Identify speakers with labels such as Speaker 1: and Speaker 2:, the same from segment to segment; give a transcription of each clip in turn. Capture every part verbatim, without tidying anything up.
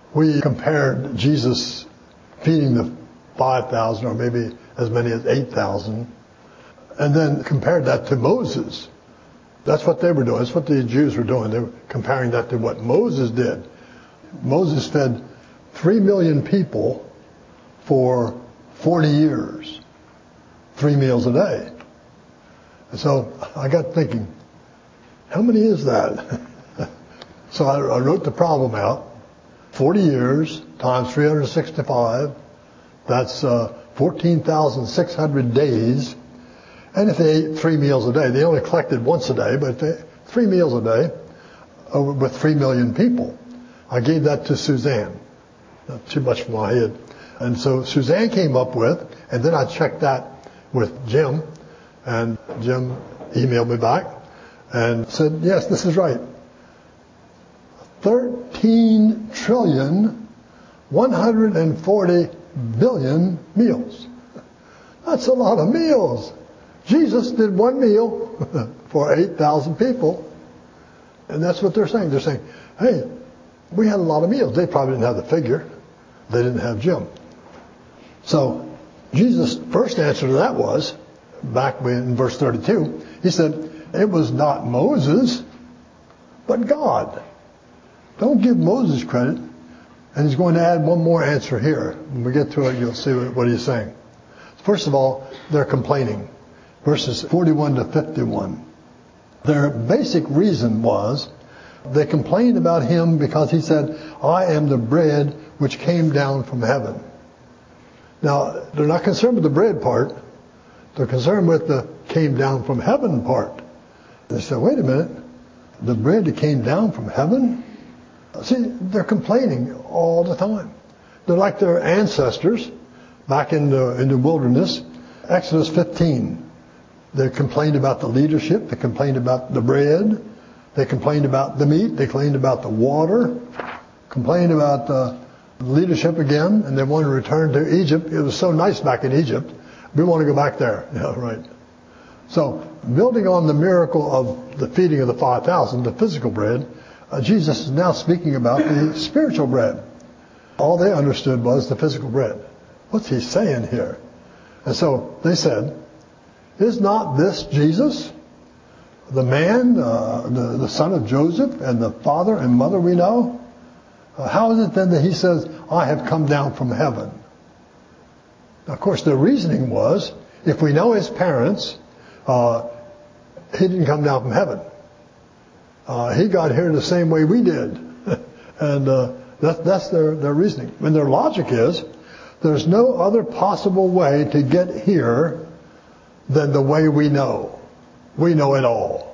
Speaker 1: we compared Jesus feeding the five thousand or maybe as many as eight thousand and then compared that to Moses. That's what they were doing. That's what the Jews were doing. They were comparing that to what Moses did. Moses fed three million people for forty years. Three meals a day. And so I got thinking, how many is that? So I, I wrote the problem out. forty years times three hundred sixty-five. That's uh, fourteen thousand six hundred days. And if they ate three meals a day, they only collected once a day, but they, three meals a day over, with three million people. I gave that to Suzanne. Not too much for my head. And so Suzanne came up with, and then I checked that with Jim, and Jim emailed me back and said, yes, this is right. thirteen trillion, one hundred forty billion meals. That's a lot of meals. Jesus did one meal for eight thousand people. And that's what they're saying. They're saying, hey, we had a lot of meals. They probably didn't have the figure. They didn't have Jim. So Jesus' first answer to that was, back in verse thirty-two, he said, it was not Moses, but God. Don't give Moses credit. And he's going to add one more answer here. When we get to it, you'll see what he's saying. First of all, they're complaining. Verses forty-one to fifty-one. Their basic reason was they complained about him because he said, I am the bread which came down from heaven. Now, they're not concerned with the bread part. They're concerned with the came down from heaven part. They said, wait a minute. The bread that came down from heaven? See, they're complaining all the time. They're like their ancestors back in the, in the wilderness. Exodus fifteen. They complained about the leadership. They complained about the bread. They complained about the meat. They complained about the water. Complained about the leadership again. And they wanted to return to Egypt. It was so nice back in Egypt. We want to go back there. Yeah, right. So, building on the miracle of the feeding of the five thousand, the physical bread, uh, Jesus is now speaking about the spiritual bread. All they understood was the physical bread. What's he saying here? And so they said, is not this Jesus, the man, uh, the, the son of Joseph, and the father and mother we know? Uh, how is it then that he says, I have come down from heaven? Now, of course, their reasoning was, if we know his parents, uh, he didn't come down from heaven. Uh, he got here the same way we did. and uh, that, that's their, their reasoning. And their logic is, there's no other possible way to get here than the way we know. We know it all.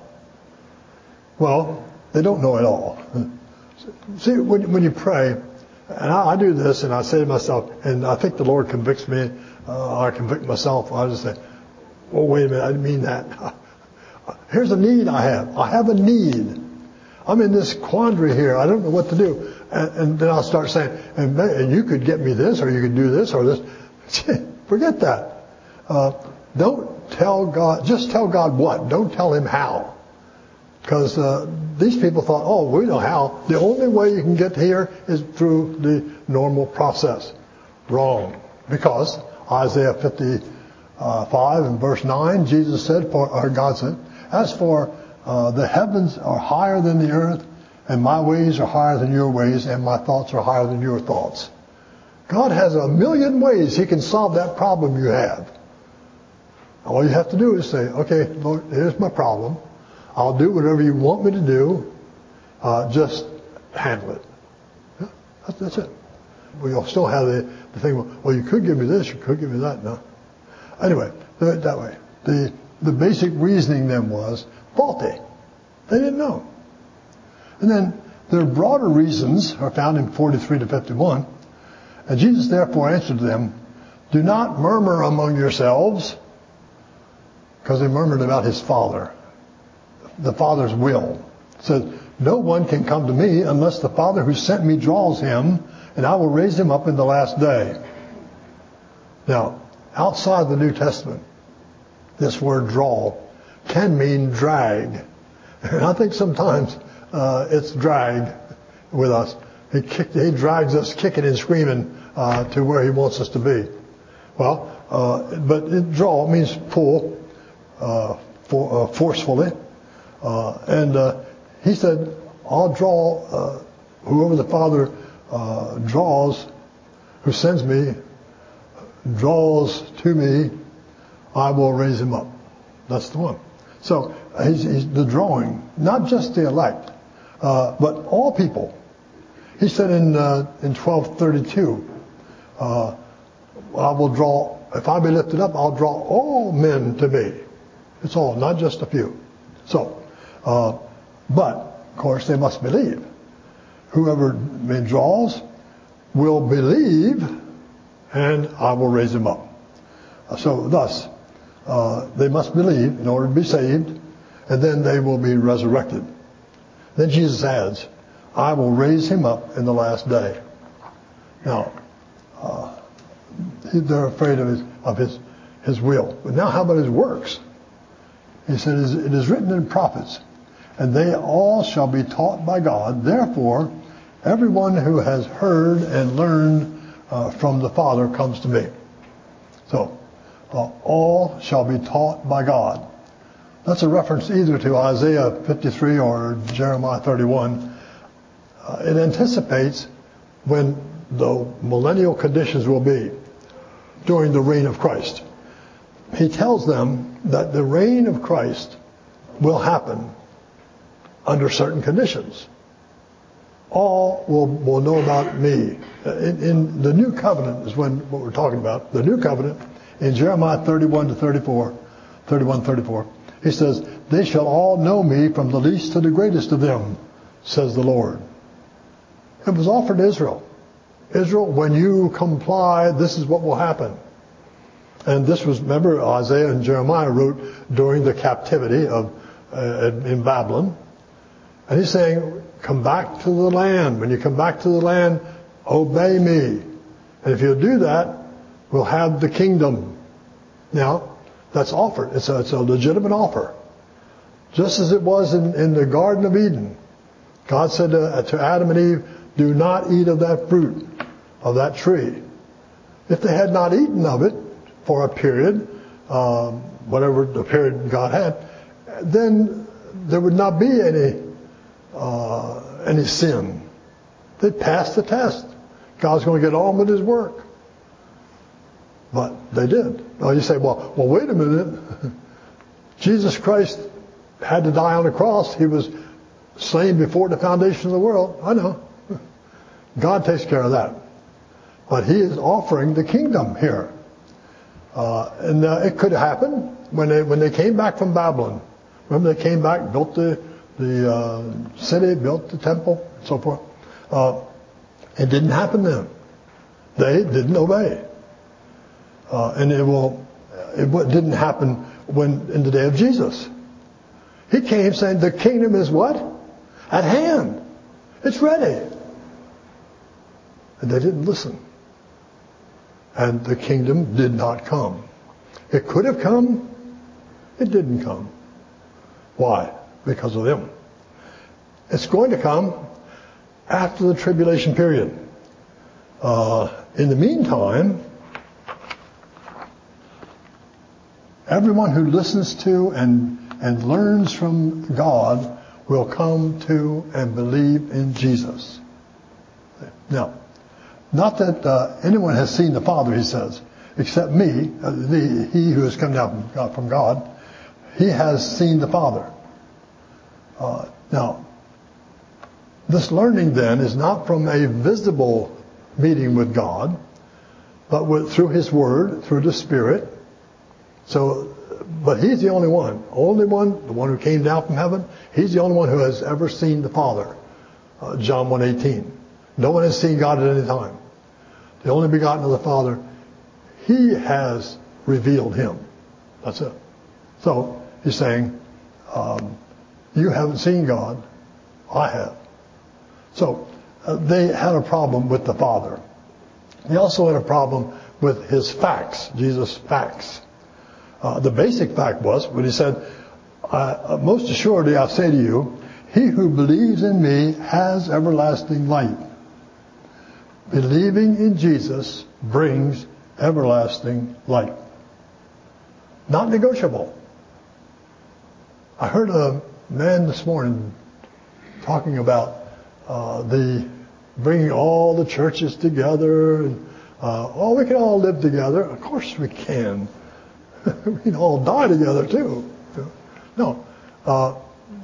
Speaker 1: Well, they don't know it all. See, when, when you pray, and I, I do this, and I say to myself, and I think the Lord convicts me, uh, I convict myself, I just say, oh, wait a minute, I didn't mean that. Here's a need I have. I have a need. I'm in this quandary here. I don't know what to do. And, and then I'll start saying, and, and you could get me this, or you could do this, or this. Forget that. Uh, don't tell God, just tell God what. Don't tell him how. Because uh, these people thought, oh, we know how. The only way you can get here is through the normal process. Wrong. Because Isaiah fifty-five and verse nine, Jesus said, for, or God said, as for uh, the heavens are higher than the earth, and my ways are higher than your ways, and my thoughts are higher than your thoughts. God has a million ways he can solve that problem you have. All you have to do is say, okay, Lord, here's my problem. I'll do whatever you want me to do. Uh, just handle it. Yeah, that's, that's it. We'll still have the, the thing, well, you could give me this, you could give me that. No. Anyway, do it that way. The, the basic reasoning then was faulty. They didn't know. And then their broader reasons are found in forty-three to fifty-one. And Jesus therefore answered them, do not murmur among yourselves, because they murmured about his Father, the Father's will. It says, no one can come to me unless the Father who sent me draws him, and I will raise him up in the last day. Now, outside the New Testament, this word draw can mean drag. And I think sometimes uh, it's drag with us. He kicked, he drags us kicking and screaming uh, to where he wants us to be. Well, uh, but it, draw means pull, uh, for, uh, forcefully. Uh, and uh, he said, I'll draw uh, whoever the Father uh, draws, who sends me, draws to me, I will raise him up. That's the one. So he's, he's the drawing, not just the elect, uh, but all people. He said in uh, in twelve thirty-two, uh, I will draw, if I be lifted up, I'll draw all men to me. It's all, not just a few. So, uh, but, of course, they must believe. Whoever draws will believe, and I will raise him up. So, thus, uh, they must believe in order to be saved, and then they will be resurrected. Then Jesus adds, I will raise him up in the last day. Now, uh, they're afraid of his, of his, his will. But now how about his works? He said, it is written in prophets, and they all shall be taught by God. Therefore, everyone who has heard and learned uh, from the Father comes to me. So, uh, all shall be taught by God. That's a reference either to Isaiah fifty-three or Jeremiah thirty-one. Uh, it anticipates when the millennial conditions will be during the reign of Christ. He tells them that the reign of Christ will happen under certain conditions. All will, will know about me. In, in the new covenant is when what we're talking about. The new covenant in Jeremiah thirty-one to thirty-four, thirty-one, thirty-four. He says, they shall all know me from the least to the greatest of them, says the Lord. It was offered to Israel. Israel, when you comply, this is what will happen. And this was, remember, Isaiah and Jeremiah wrote during the captivity of uh, in Babylon. And he's saying, come back to the land. When you come back to the land, obey me. And if you'll do that, we'll have the kingdom. Now, that's offered. It's a, it's a legitimate offer. Just as it was in, in the Garden of Eden. God said to, to Adam and Eve, do not eat of that fruit, of that tree. If they had not eaten of it for a period, um, whatever the period God had, then there would not be any uh, any sin. They'd pass the test. God's going to get on with his work. But they did. Now you say, well, well, wait a minute. Jesus Christ had to die on the cross. He was slain before the foundation of the world. I know. God takes care of that. But he is offering the kingdom here. Uh, and uh, it could happen when they when they came back from Babylon. Remember, they came back, built the the uh, city, built the temple, and so forth. Uh, it didn't happen then. They didn't obey. Uh, and it will. It didn't happen when in the day of Jesus. He came saying, "The kingdom is what? At hand. It's ready." And they didn't listen. And the kingdom did not come. It could have come. It didn't come. Why? Because of them. It's going to come after the tribulation period. Uh, in the meantime, everyone who listens to and, and learns from God will come to and believe in Jesus. Now, not that uh, anyone has seen the Father, he says, except me, uh, the, he who has come down from God, from God. He has seen the Father. Uh, now, this learning then is not from a visible meeting with God, but with, through His Word, through the Spirit. So, but He's the only one, only one, the one who came down from heaven. He's the only one who has ever seen the Father. Uh, John one eighteen. No one has seen God at any time. The only begotten of the Father, He has revealed Him. That's it. So, He's saying, um, you haven't seen God, I have. So, uh, they had a problem with the Father. They also had a problem with His facts, Jesus' facts. Uh, the basic fact was, when He said, uh, most assuredly I say to you, he who believes in me has everlasting life. believing in Jesus brings everlasting life. Not negotiable. I heard a man this morning talking about uh, the bringing all the churches together and uh, oh, we can all live together. Of course we can. We can all die together too. No, uh,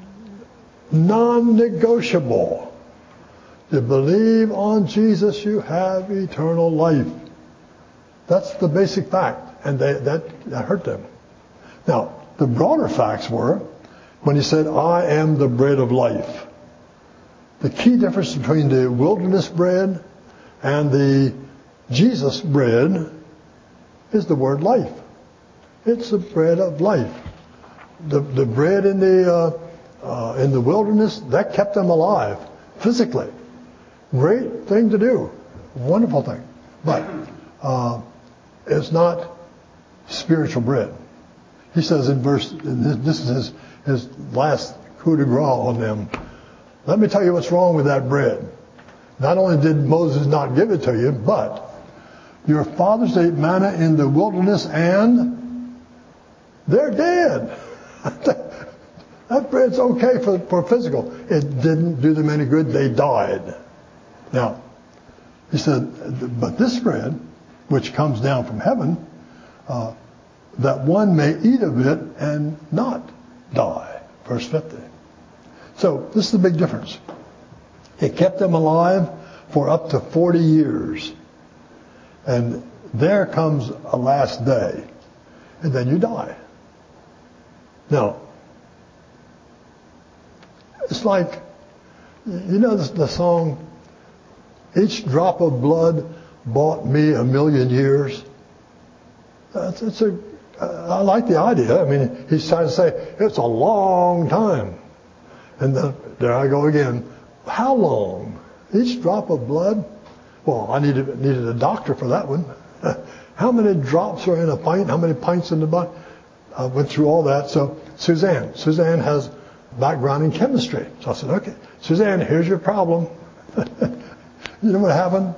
Speaker 1: non-negotiable. To believe on Jesus, you have eternal life. That's the basic fact, and they, that, that hurt them. Now, the broader facts were when he said, I am the bread of life. The key difference between the wilderness bread and the Jesus bread is the word life. It's the bread of life. The, the bread in the, uh, uh, in the wilderness, that kept them alive physically. Great thing to do. Wonderful thing. But uh, it's not spiritual bread. He says in verse, this is his, his last coup de grace on them. Let me tell you what's wrong with that bread. Not only did Moses not give it to you, but your fathers ate manna in the wilderness and they're dead. That bread's okay for, for physical. It didn't do them any good. They died. Now, he said, but this bread, which comes down from heaven, uh, that one may eat of it and not die. Verse fifty. So, this is the big difference. It kept them alive for up to forty years. And there comes a last day. And then you die. Now, it's like, you know the, the song, each drop of blood bought me a million years. It's, it's a, I like the idea. I mean, he's trying to say, it's a long time. And then, there I go again. How long? Each drop of blood? Well, I needed, needed a doctor for that one. How many drops are in a pint? How many pints in the butt? I went through all that. So, Suzanne. Suzanne has background in chemistry. So I said, okay, Suzanne, here's your problem. You know what happened?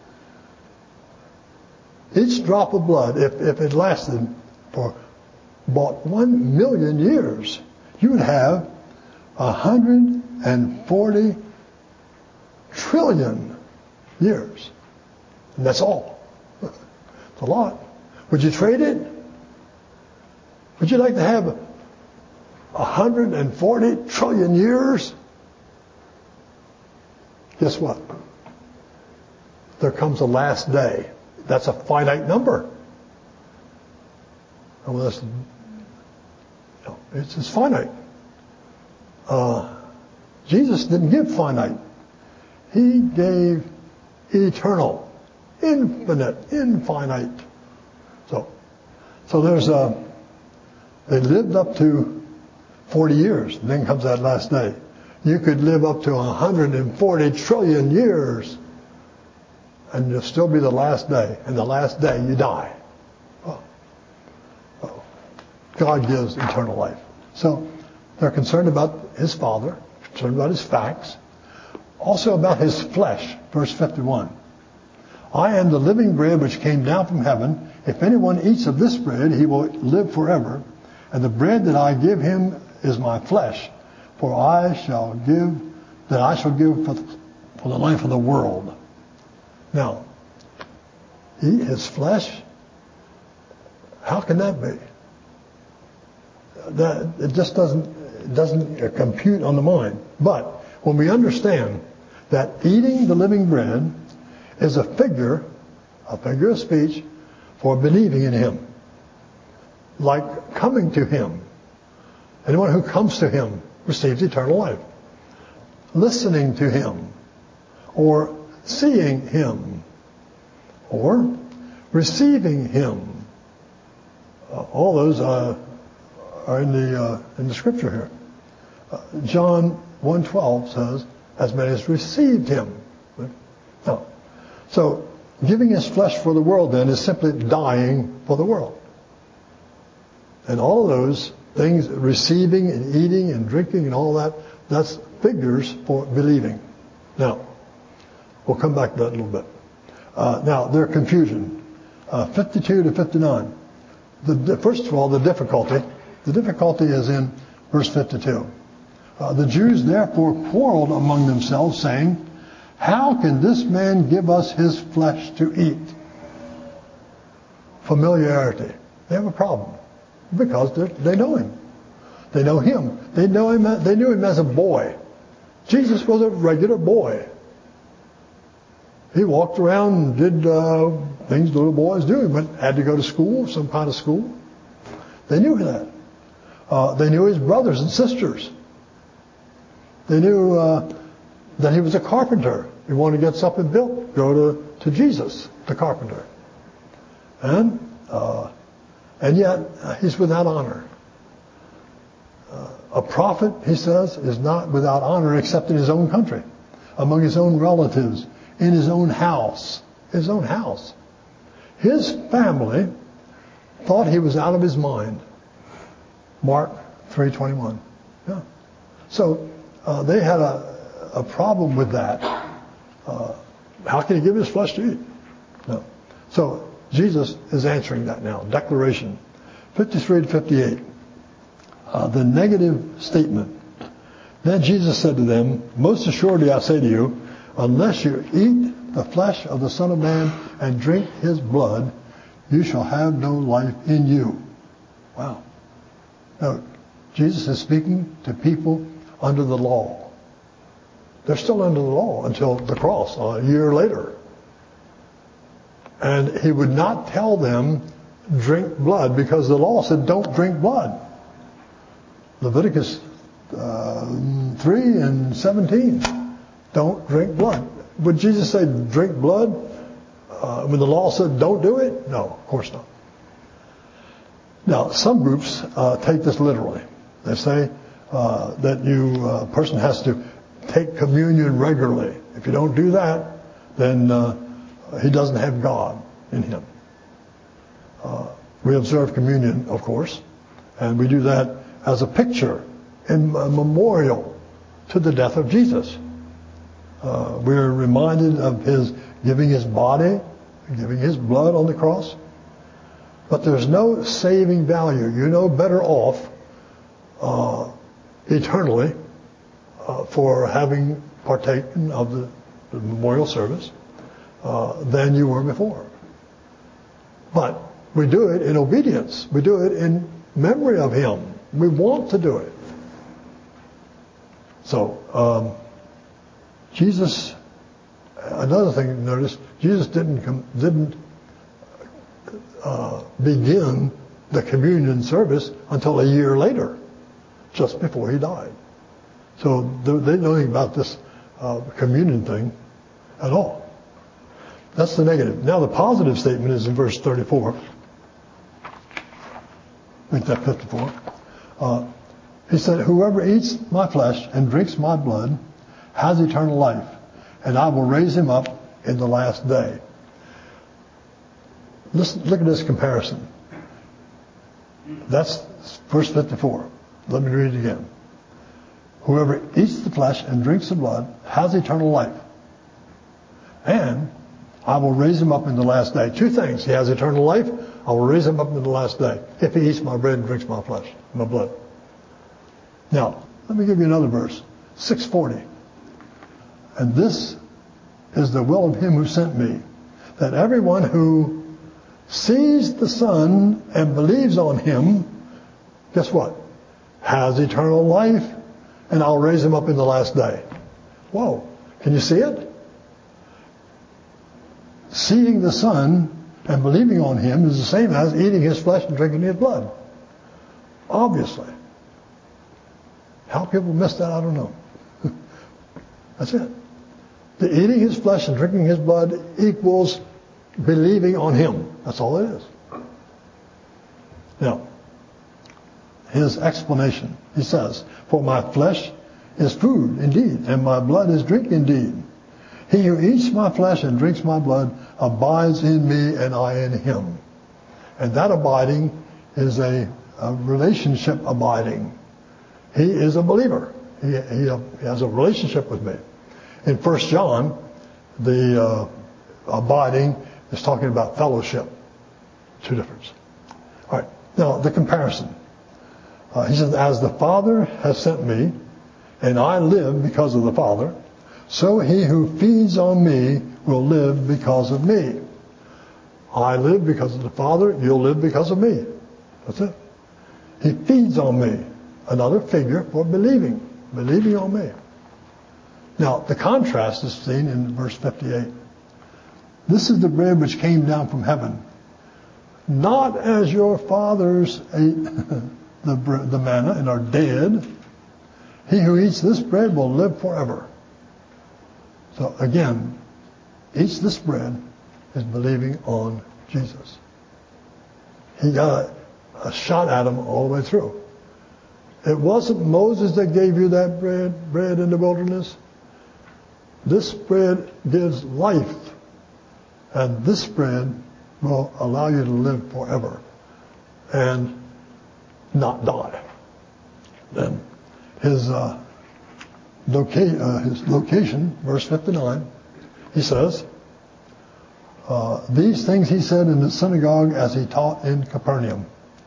Speaker 1: Each drop of blood, if, if it lasted for about one million years, you would have one hundred forty trillion years. And that's all. It's a lot. Would you trade it? Would you like to have one hundred forty trillion years? Guess what? There comes a last day. That's a finite number. Unless, no, it's just finite. Uh, Jesus didn't give finite. He gave eternal, infinite, infinite. So, so there's a, they lived up to forty years, and then comes that last day. You could live up to one hundred forty trillion years, and you'll still be the last day. And the last day, you die. Oh. Oh. God gives eternal life. So, they're concerned about his Father, concerned about his facts, also about his flesh. Verse fifty-one. I am the living bread which came down from heaven. If anyone eats of this bread, he will live forever. And the bread that I give him is my flesh, for I shall give, that I shall give for the, for the life of the world. Now, eat his flesh? How can that be? That, it just doesn't, it doesn't compute on the mind. But when we understand that eating the living bread is a figure, a figure of speech for believing in him. Like coming to him. Anyone who comes to him receives eternal life. Listening to him, or seeing him, or receiving him. Uh, all those uh, are in the uh, in the scripture here. Uh, John one twelve says, "As many as received him." Now, so giving his flesh for the world then is simply dying for the world. And all of those things, receiving and eating and drinking and all that, that's figures for believing. Now, we'll come back to that in a little bit. Uh, now, their confusion. Uh, fifty-two to fifty-nine. The, first of all, the difficulty. The difficulty is in verse fifty-two. Uh, the Jews therefore quarreled among themselves, saying, how can this man give us his flesh to eat? Familiarity. They have a problem because they know him. They know him. They know him. They knew him as a boy. Jesus was a regular boy. He walked around and did uh, things little boys do. He went, had to go to school, some kind of school. They knew that. Uh, they knew his brothers and sisters. They knew uh, that he was a carpenter. He wanted to get something built, go to, to Jesus, the carpenter. And uh, and yet, uh, he's without honor. Uh, a prophet, he says, is not without honor except in his own country, among his own relatives, in his own house. His own house. His family thought he was out of his mind. Mark three twenty-one. Yeah. So uh, they had a, a problem with that. Uh, how can he give his flesh to eat? No. So Jesus is answering that now. Declaration. fifty-three to fifty-eight. Uh, the negative statement. Then Jesus said to them, most assuredly I say to you, unless you eat the flesh of the Son of Man and drink his blood, you shall have no life in you. Wow. Now, Jesus is speaking to people under the law. They're still under the law until the cross, a year later. And he would not tell them, drink blood, because the law said, don't drink blood. Leviticus uh, three and seventeen. Don't drink blood. Would Jesus say, drink blood, uh, when the law said, don't do it? No, of course not. Now, some groups uh, take this literally. They say uh, that you, a uh, person has to take communion regularly. If you don't do that, then uh, he doesn't have God in him. Uh, we observe communion, of course, and we do that as a picture and a memorial to the death of Jesus. Uh, we're reminded of his giving his body, giving his blood on the cross. But there's no saving value. You're no better off uh, eternally uh, for having partaken of the, the memorial service uh, than you were before. But we do it in obedience. We do it in memory of him. We want to do it. So, um, Jesus, another thing to notice, Jesus didn't com- didn't uh, begin the communion service until a year later, just before he died. So they didn't know anything about this uh, communion thing at all. That's the negative. Now the positive statement is in verse thirty-four. Make that fifty-four. Uh, he said, whoever eats my flesh and drinks my blood has eternal life, and I will raise him up in the last day. Listen, look at this comparison. That's verse fifty-four. Let me read it again. Whoever eats the flesh and drinks the blood has eternal life, and I will raise him up in the last day. Two things. He has eternal life. I will raise him up in the last day if he eats my bread and drinks my flesh, my blood. Now, let me give you another verse. six forty. And this is the will of him who sent me, that everyone who sees the Son and believes on him, guess what? Has eternal life, and I'll raise him up in the last day. Whoa. Can you see it? Seeing the Son and believing on him is the same as eating his flesh and drinking his blood. Obviously. How people miss that, I don't know. That's it. The eating his flesh and drinking his blood equals believing on him. That's all it is. Now, his explanation. He says, for my flesh is food indeed, and my blood is drink indeed. He who eats my flesh and drinks my blood abides in me and I in him. And that abiding is a, a relationship abiding. He is a believer. He, he, he has a relationship with me. In First John, the uh, abiding is talking about fellowship. Two differences. All right. Now, the comparison. Uh, he says, as the Father has sent me, and I live because of the Father, so he who feeds on me will live because of me. I live because of the Father, you'll live because of me. That's it. He feeds on me. Another figure for believing. Believing on me. Now, the contrast is seen in verse fifty-eight. This is the bread which came down from heaven. Not as your fathers ate the, bread, the manna and are dead. He who eats this bread will live forever. So again, eats this bread is believing on Jesus. He got a, a shot at him all the way through. It wasn't Moses that gave you that bread, bread in the wilderness. This bread gives life. And this bread will allow you to live forever and not die. Then his, uh, loca- uh, his location, verse fifty-nine, he says, uh, these things he said in the synagogue as he taught in Capernaum.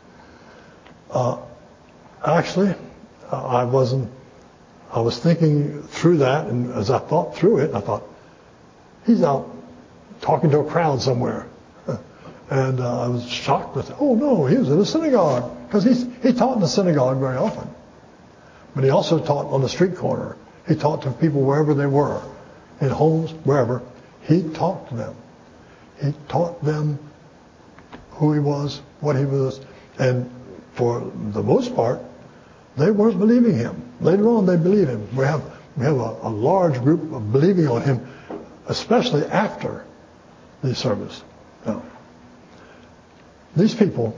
Speaker 1: Uh, actually, uh, I wasn't, I was thinking through that, and as I thought through it, I thought, he's out talking to a crowd somewhere. And uh, I was shocked with, oh no, he was in a synagogue. Because he taught in the synagogue very often. But he also taught on the street corner. He taught to people wherever they were. In homes, wherever. He talked to them. He taught them who he was, what he was. And for the most part, they weren't believing him. Later on, they believe him. We have, we have a, a large group of believing on him, especially after the service. Now, these people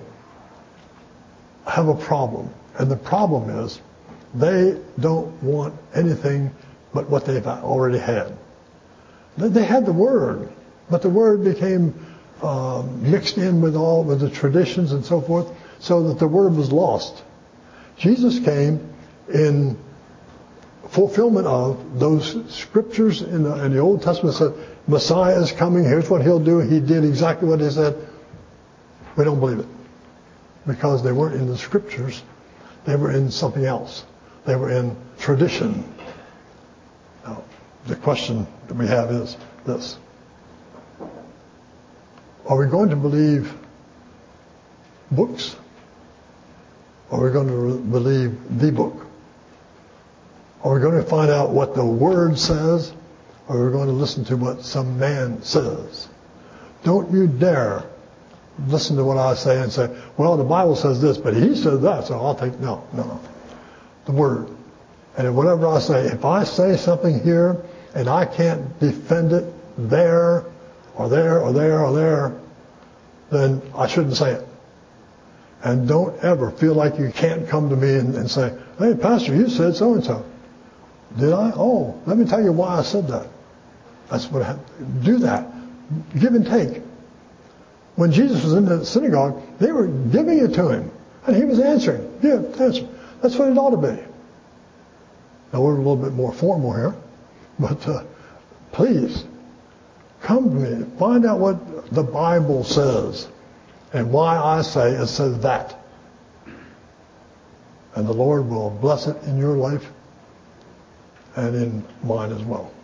Speaker 1: have a problem. And the problem is they don't want anything but what they've already had. They had the Word, but the Word became uh, mixed in with all with the traditions and so forth, so that the Word was lost. Jesus came in fulfillment of those scriptures in the, in the Old Testament said, Messiah is coming, here's what he'll do. He did exactly what he said. We don't believe it. Because they weren't in the scriptures. They were in something else. They were in tradition. Now, the question that we have is this. Are we going to believe books? Or are we going to believe the book? Are we going to find out what the Word says? Or are we going to listen to what some man says? Don't you dare listen to what I say and say, well, the Bible says this, but he said that, so I'll take, no, no, no. The Word. And whatever I say, if I say something here and I can't defend it there or there or there or there, then I shouldn't say it. And don't ever feel like you can't come to me and, and say, hey, Pastor, you said so-and-so. Did I? Oh, let me tell you why I said that. That's what I have. Do that. Give and take. When Jesus was in the synagogue, they were giving it to him. And he was answering. Yeah, answer. That's what it ought to be. Now, we're a little bit more formal here. But uh, please, come to me. Find out what the Bible says. And why I say it says that. And the Lord will bless it in your life and in mine as well.